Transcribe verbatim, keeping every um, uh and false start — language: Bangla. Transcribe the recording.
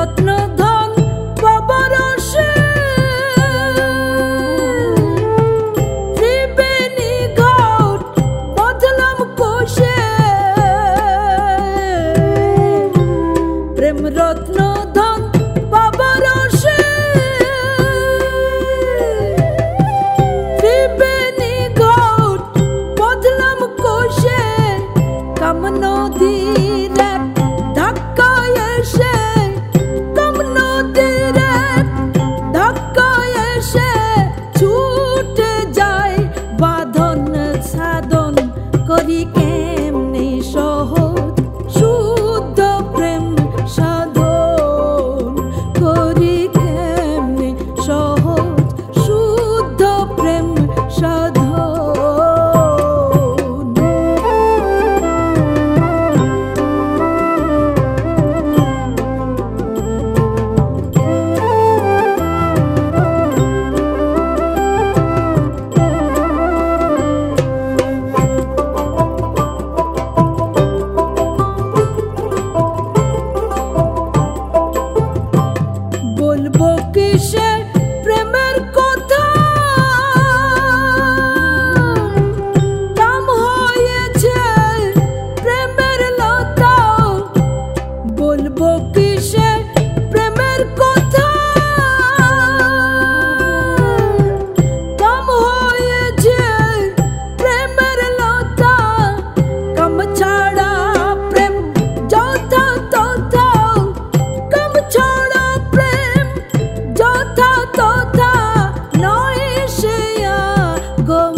রত্ন ধন পবরসে ত্রিবেণী ঘট বদলাম কোষে প্রেম রত্ন ধন পবরসে ত্রিবেণী ঘট বদলাম কোষে কাম নদীর ধাক্কায় এসে কাম নদীর ধাক্কায় এসে ছুটে যায় বাঁধন সাধন করি কেমনে সহজ শুদ্ধ প্রেম সাধন করি কেমনে সহজ শুদ্ধ প্রেম সাধন। বলবো কিসে প্রেমের কথা কাম হয়েছে প্রেমের লতা বলবো কিসে প্রেমের কথা কাম হয়েছে প্রেমের লতা কাম ছাড়া প্রেম যথা তথা কাম ছাড়া প্রেম যথা তথা নয় সে গো